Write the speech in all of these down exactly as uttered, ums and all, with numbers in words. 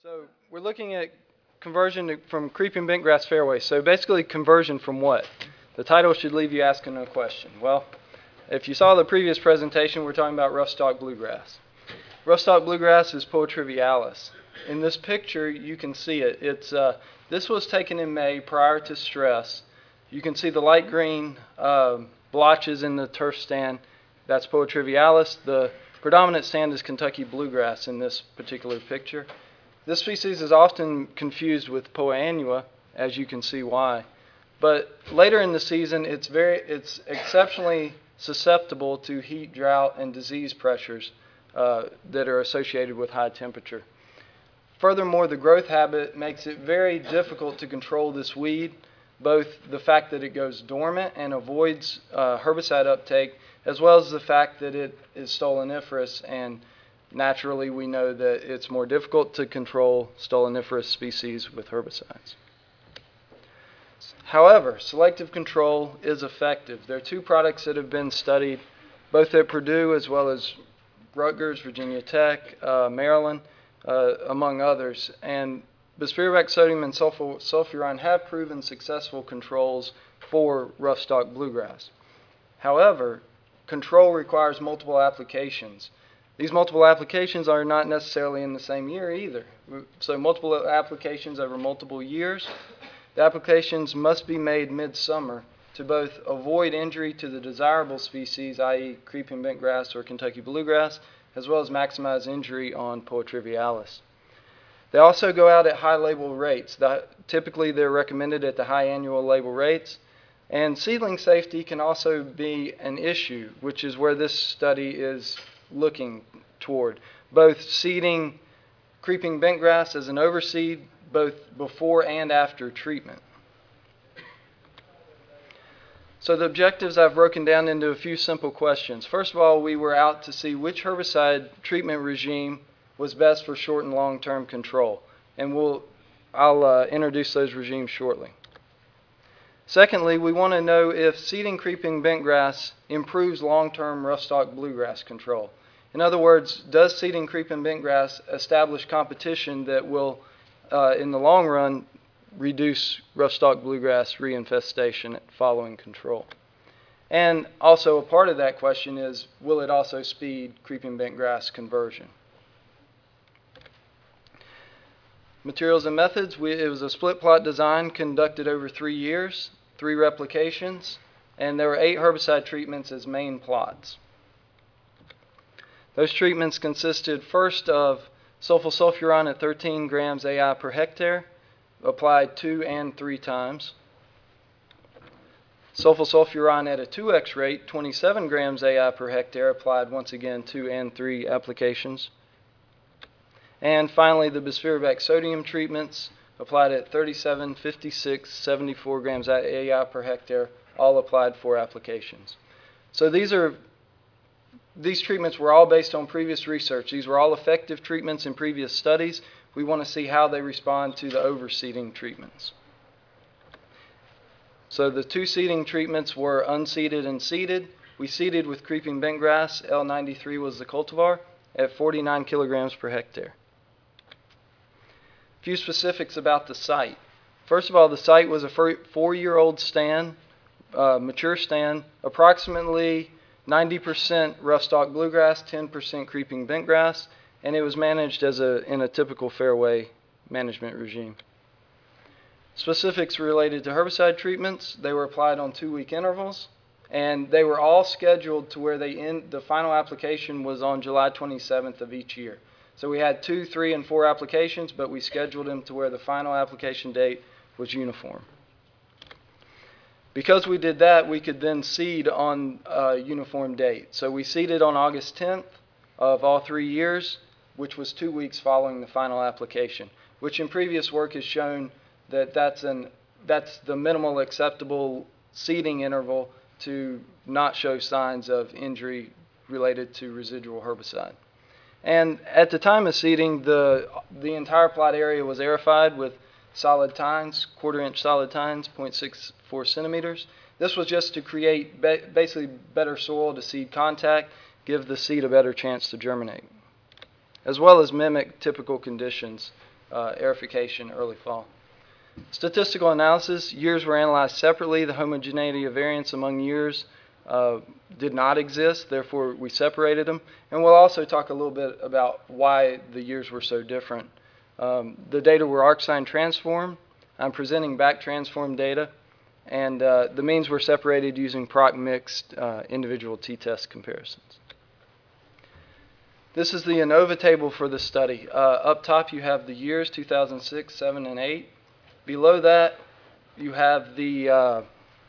So we're looking at conversion to, from creeping bentgrass fairway. So basically conversion from what? The title should leave you asking a question. Well, if you saw the previous presentation, we're talking about rough-stalk bluegrass. Rough-stalk bluegrass is Poa trivialis. In this picture, you can see it. It's uh, this was taken in May prior to stress. You can see the light green uh, blotches in the turf stand. That's Poa trivialis. The predominant stand is Kentucky bluegrass in this particular picture. This species is often confused with Poa annua, as you can see why. But later in the season, it's very, it's exceptionally susceptible to heat, drought, and disease pressures uh, that are associated with high temperature. Furthermore, the growth habit makes it very difficult to control this weed, both the fact that it goes dormant and avoids uh, herbicide uptake, as well as the fact that it is stoloniferous, and naturally we know that it's more difficult to control stoloniferous species with herbicides. However, selective control is effective. There are two products that have been studied, both at Purdue as well as Rutgers, Virginia Tech, uh, Maryland, uh, among others. And bispirobacter sodium and sulfur, sulfuron have proven successful controls for rough-stalk bluegrass. However, control requires multiple applications. These multiple applications are not necessarily in the same year either. So multiple applications over multiple years. The applications must be made midsummer to both avoid injury to the desirable species, that is creeping bentgrass or Kentucky bluegrass, as well as maximize injury on Poa trivialis. They also go out at high label rates. That, typically they're recommended at the high annual label rates. And seedling safety can also be an issue, which is where this study is looking toward. Both seeding creeping bentgrass as an overseed, both before and after treatment. So the objectives I've broken down into a few simple questions. First of all, we were out to see which herbicide treatment regime was best for short and long-term control. And we'll, I'll uh, introduce those regimes shortly. Secondly, we want to know if seeding creeping bentgrass improves long-term rough-stalk bluegrass control. In other words, does seeding creeping bentgrass establish competition that will, uh, in the long run, reduce rough-stalk bluegrass reinfestation following control? And also a part of that question is, will it also speed creeping bentgrass conversion? Materials and methods, we, it was a split plot design conducted over three years, three replications, and there were eight herbicide treatments as main plots. Those treatments consisted first of sulfosulfuron at thirteen grams A I per hectare, applied two and three times. Sulfosulfuron at a two X rate, twenty-seven grams A I per hectare, applied once again two and three applications. And finally, the bispirobacter sodium treatments applied at thirty-seven, fifty-six, seventy-four grams A I per hectare, all applied four applications. So these are these treatments were all based on previous research. These were all effective treatments in previous studies. We want to see how they respond to the overseeding treatments. So the two seeding treatments were unseeded and seeded. We seeded with creeping bentgrass. L ninety-three was the cultivar at forty-nine kilograms per hectare. A few specifics about the site. First of all, the site was a four-year-old stand, uh, mature stand, approximately ninety percent rough-stalk bluegrass, ten percent creeping bentgrass, and it was managed as a, in a typical fairway management regime. Specifics related to herbicide treatments, they were applied on two-week intervals, and they were all scheduled to where they end, the final application was on July twenty-seventh of each year. So we had two, three, and four applications, but we scheduled them to where the final application date was uniform. Because we did that, we could then seed on a uniform date. So we seeded on August tenth of all three years, which was two weeks following the final application, which in previous work has shown that that's, an, that's the minimal acceptable seeding interval to not show signs of injury related to residual herbicide. And at the time of seeding, the, the entire plot area was aerified with solid tines, quarter-inch solid tines, zero point six four centimeters. This was just to create ba basically better soil to seed contact, give the seed a better chance to germinate, as well as mimic typical conditions uh, aerification early fall. Statistical analysis, years were analyzed separately. The homogeneity of variance among years uh, did not exist, therefore we separated them. And we'll also talk a little bit about why the years were so different. Um, the data were arcsine transformed. I'm presenting back transformed data. And uh, the means were separated using proc mixed uh, individual t-test comparisons. This is the ANOVA table for the study. Uh, up top you have the years, two thousand six, seven, and eight. Below that you have the uh,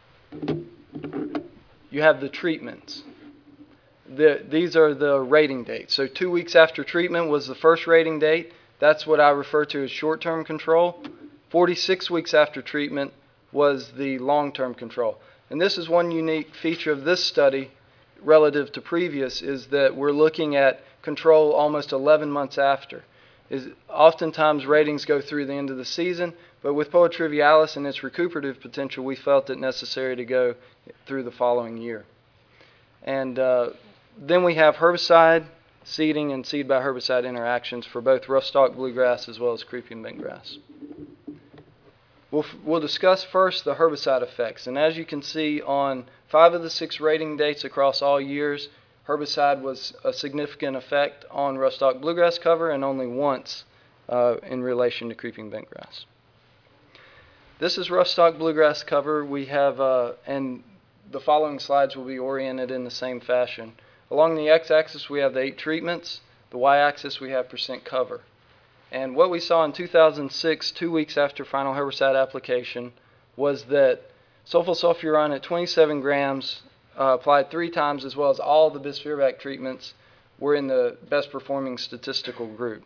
you have the treatments. The, these are the rating dates. So two weeks after treatment was the first rating date. That's what I refer to as short-term control. forty-six weeks after treatment was the long-term control. And this is one unique feature of this study relative to previous, is that we're looking at control almost eleven months after. Is oftentimes ratings go through the end of the season, but with Poa trivialis and its recuperative potential, we felt it necessary to go through the following year. And uh, then we have herbicide, seeding, and seed by herbicide interactions for both rough stalk bluegrass as well as creeping bentgrass. We'll, we'll discuss first the herbicide effects. And as you can see, on five of the six rating dates across all years, herbicide was a significant effect on rough stalk bluegrass cover, and only once uh, in relation to creeping bentgrass. This is rough stalk bluegrass cover. We have, uh, and the following slides will be oriented in the same fashion. Along the x-axis we have the eight treatments. The y-axis we have percent cover. And what we saw in two thousand six, two weeks after final herbicide application, was that sulfosulfuron at twenty-seven grams uh, applied three times, as well as all the Bisphenol treatments, were in the best performing statistical group.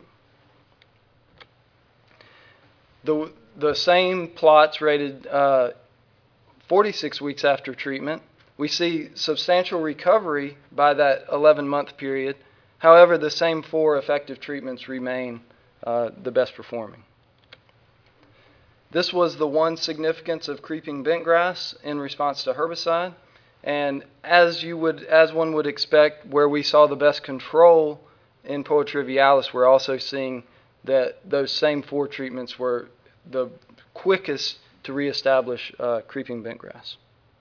The, the same plots rated uh, forty-six weeks after treatment. We see substantial recovery by that eleven month period. However, the same four effective treatments remain Uh, the best performing. This was the one significance of creeping bentgrass in response to herbicide, and as you would, as one would expect, where we saw the best control in Poa trivialis, we're also seeing that those same four treatments were the quickest to reestablish uh, creeping bentgrass.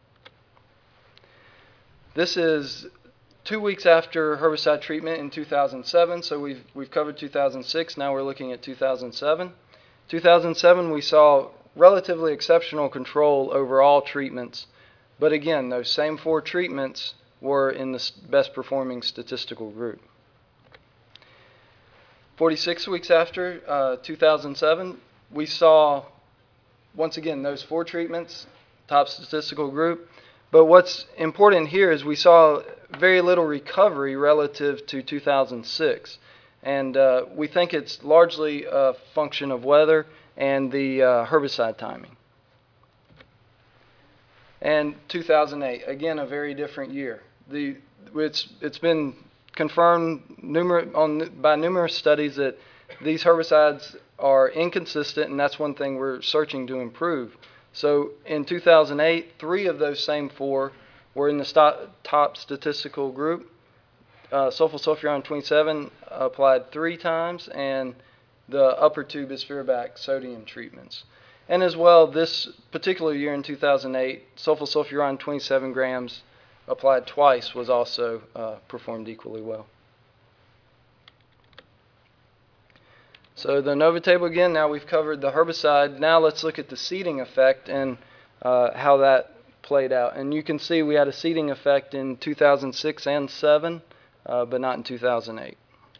This is two weeks after herbicide treatment in two thousand seven, so we've, we've covered two thousand six, now we're looking at two thousand seven. two thousand seven, we saw relatively exceptional control over all treatments, but again, those same four treatments were in the best performing statistical group. forty-six weeks after, uh, two thousand seven, we saw, once again, those four treatments, top statistical group. But what's important here is we saw very little recovery relative to two thousand six. And uh, we think it's largely a function of weather and the uh, herbicide timing. And two thousand eight, again, a very different year. The, it's, it's been confirmed numer on, by numerous studies that these herbicides are inconsistent, and that's one thing we're searching to improve. So in two thousand eight, three of those same four were in the st top statistical group. Uh, sulfosulfuron twenty-seven applied three times, and the upper two Bisphenol sodium treatments. And as well, this particular year in two thousand eight, sulfosulfuron twenty-seven grams applied twice was also uh, performed equally well. So the ANOVA table again, now we've covered the herbicide. Now let's look at the seeding effect and uh, how that played out. And you can see we had a seeding effect in two thousand six and seven, uh, but not in two thousand eight.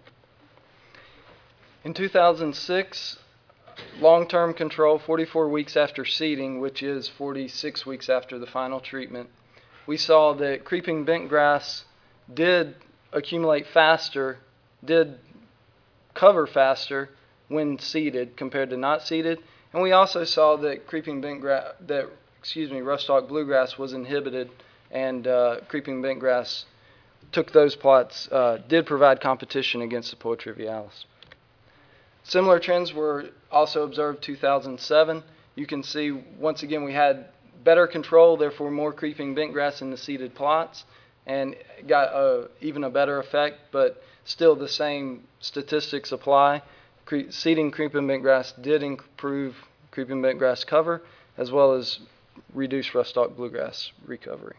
In two thousand six, long-term control, forty-four weeks after seeding, which is forty-six weeks after the final treatment, we saw that creeping bentgrass did accumulate faster, did cover faster when seeded compared to not seeded, and we also saw that creeping bentgrass, that excuse me, rough stalk bluegrass was inhibited, and uh, creeping bentgrass took those plots, uh, did provide competition against the Poa trivialis. Similar trends were also observed two thousand seven. You can see once again we had better control, therefore more creeping bentgrass in the seeded plots, and got a, even a better effect, but still the same statistics apply. cre- seeding creeping bentgrass did improve creeping bentgrass cover as well as reduce rust stalk bluegrass recovery.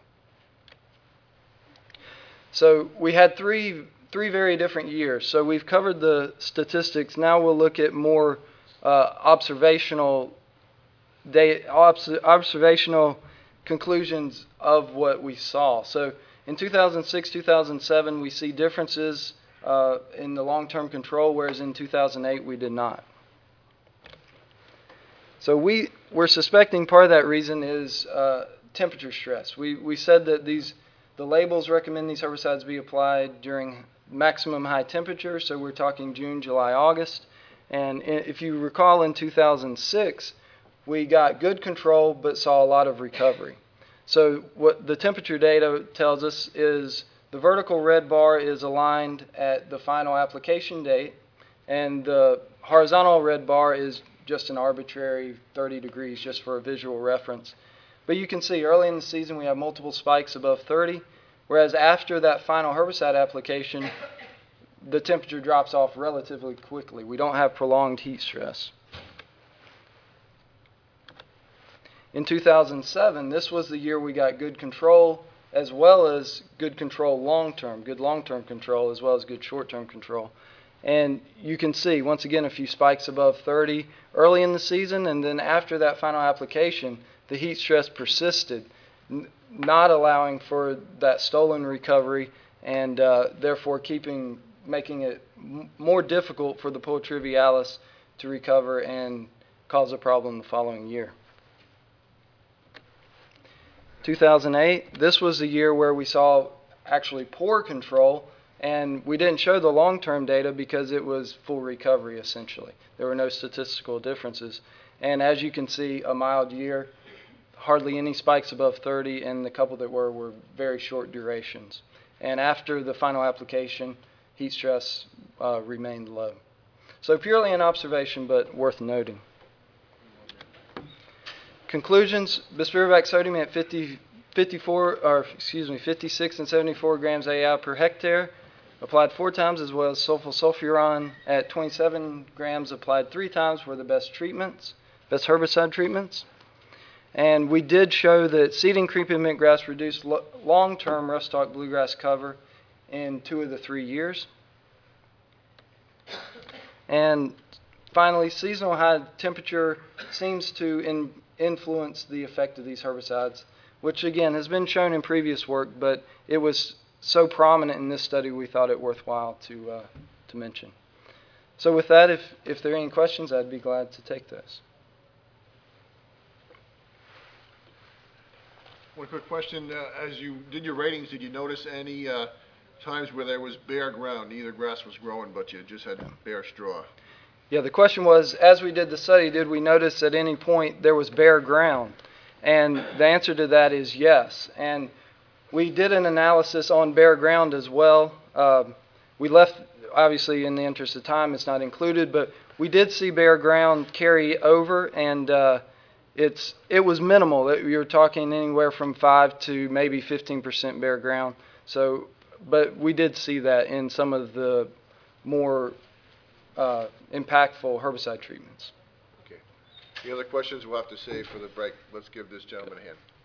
So we had three three very different years. So we've covered the statistics. Now we'll look at more uh, observational data, obs- observational conclusions of what we saw. So in two thousand six, two thousand seven, we see differences uh, in the long-term control, whereas in two thousand eight we did not. So we, we're suspecting part of that reason is uh, temperature stress. We, we said that these the labels recommend these herbicides be applied during maximum high temperature, so we're talking June, July, August. And if you recall in two thousand six, we got good control but saw a lot of recovery. So what the temperature data tells us is the vertical red bar is aligned at the final application date, and the horizontal red bar is just an arbitrary thirty degrees just for a visual reference. But you can see early in the season we have multiple spikes above thirty, whereas after that final herbicide application, the temperature drops off relatively quickly. We don't have prolonged heat stress. In two thousand seven, this was the year we got good control as well as good control long-term, good long-term control as well as good short-term control. And you can see, once again, a few spikes above thirty early in the season, and then after that final application, the heat stress persisted, n- not allowing for that stolen recovery and uh, therefore keeping, making it m- more difficult for the Pulitruvialis to recover and cause a problem the following year. two thousand eight, this was the year where we saw actually poor control, and we didn't show the long-term data because it was full recovery essentially. There were no statistical differences. And as you can see, a mild year, hardly any spikes above thirty, and the couple that were were very short durations. And after the final application, heat stress uh, remained low. So purely an observation, but worth noting. Conclusions: Bispiravac sodium at fifty, fifty-four, or excuse me, fifty-six and seventy-four grams A I per hectare, applied four times, as well as sulfosylfuron at twenty-seven grams, applied three times, were the best treatments, best herbicide treatments. And we did show that seeding creeping bentgrass reduced lo- long-term rust stalk bluegrass cover in two of the three years. And finally, seasonal high temperature seems to in, influence the effect of these herbicides, which again has been shown in previous work, but it was so prominent in this study we thought it worthwhile to, uh, to mention. So with that, if, if there are any questions, I'd be glad to take those. One quick question. Uh, as you did your ratings, did you notice any uh, times where there was bare ground? Neither grass was growing, but you just had bare straw? Yeah, the question was, as we did the study, did we notice at any point there was bare ground? And the answer to that is yes. And we did an analysis on bare ground as well. Uh, we left, obviously in the interest of time, it's not included, but we did see bare ground carry over, and uh, it's it was minimal. You were talking anywhere from five to maybe fifteen percent bare ground. So, but we did see that in some of the more uh, impactful herbicide treatments. Okay. The other questions we'll have to save for the break. Let's give this gentleman a hand.